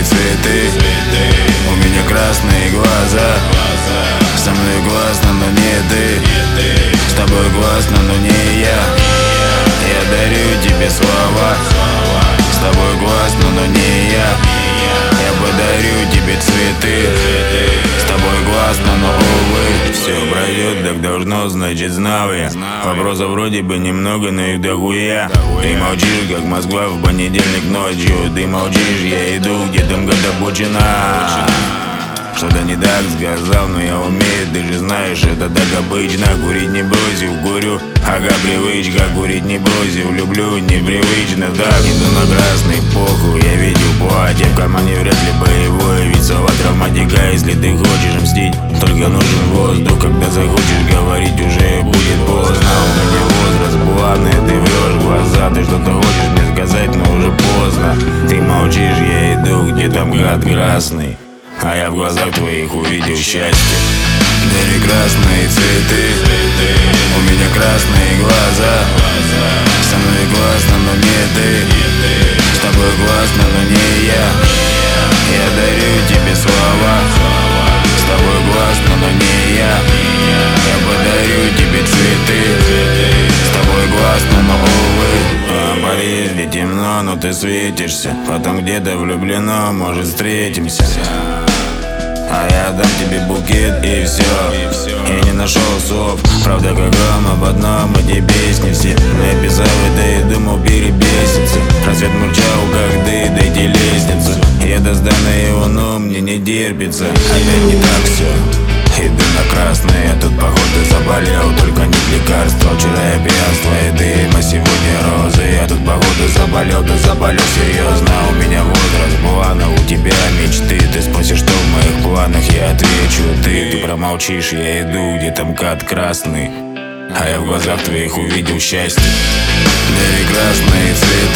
цветы. У меня красные глаза. Со мной классно, но не ты. С тобой классно, но не я. Я дарю тебе слова. С тобой классно, но не я. Я подарю тебе цветы. С тобой классно, но увы. Все пройдет, так должно, значит знал я. Вопросов вроде бы немного, но их дохуя. Ты молчишь, как Москва в понедельник ночью. Ты молчишь, я иду, где там годобучина. Что-то не так сказал, но я умею, ты же знаешь, это так обычно. Курить не бросил, курю, ага, привычка. Курить не бросил, люблю, непривычно. Так, иду на красный, похуй, я видел платье. В кармане вряд ли боевое, ведь слова травматика. Если ты хочешь мстить, только нужен воздух. Когда захочешь говорить, уже будет поздно. У меня возраст плавный, ты врешь в глаза. Ты что-то хочешь мне сказать, но уже поздно. Ты молчишь, я иду, где там гад красный. А я в глазах твоих увидел счастье. Дари красные цветы. У меня красные глаза. Со мной классно, но не ты. С тобой классно, но не я. Я дарю тебе слова. С тобой классно, но не я. Я подарю тебе цветы. С тобой классно, но увы. В подъезде темно, но ты светишься. Потом где-то влюблено, может встретимся. А я дам тебе букет и все. Я не нашел слов, правда как гром об одном. Эти песни все написал это и думал перебеситься. Рассвет мурчал, как ты, дайте лестницу. Я достану его, но мне не терпится. Опять не так все. Иду на красный, а тут походу заболел. Только нет лекарства, вчера я пьянство и дым, а сегодня розы. Я тут походу заболел, да заболел серьезно. У меня возраст плана, у тебя мечты. Ты спросишь, что в моих планах, я отвечу ты промолчишь, я иду, где там кат красный. А я в глазах твоих увидел счастье. Дари красные цветы.